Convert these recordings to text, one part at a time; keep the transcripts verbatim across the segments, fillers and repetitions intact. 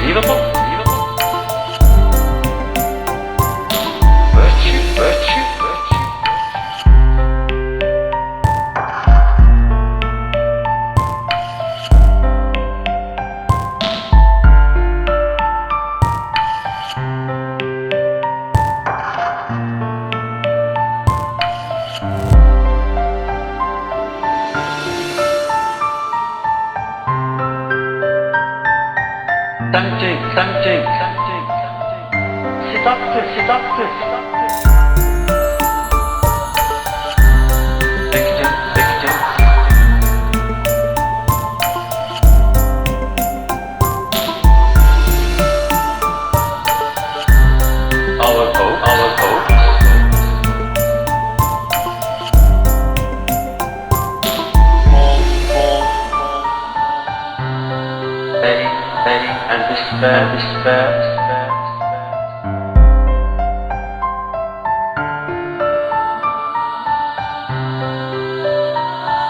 beautiful, beautiful. Virtue, virtue, virtue. Tempting, tempting, tempting, tempting. Seductive, seductive, seductive. Victim, victim. Our hope, our hope. Small, small, small. Pain, pain, and despair, despair, despair, despair.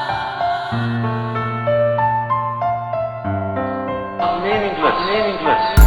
Meaningless, meaningless.